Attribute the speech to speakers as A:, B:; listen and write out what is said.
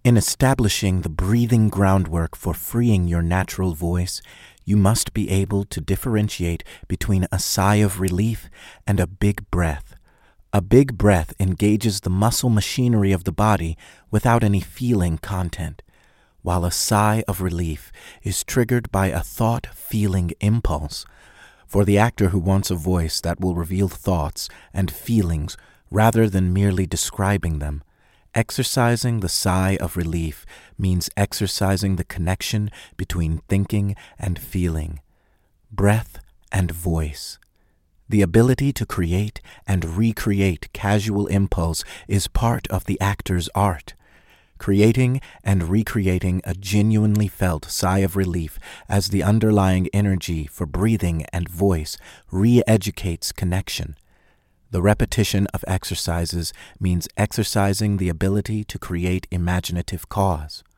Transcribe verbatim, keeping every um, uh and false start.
A: In establishing the breathing groundwork for freeing your natural voice, you must be able to differentiate between a sigh of relief and a big breath. A big breath engages the muscle machinery of the body without any feeling content, while a sigh of relief is triggered by a thought-feeling impulse. For the actor who wants a voice that will reveal thoughts and feelings rather than merely describing them, exercising the sigh of relief means exercising the connection between thinking and feeling, breath and voice. The ability to create and recreate casual impulse is part of the actor's art. Creating and recreating a genuinely felt sigh of relief as the underlying energy for breathing and voice re-educates connection. The repetition of exercises means exercising the ability to create imaginative cause.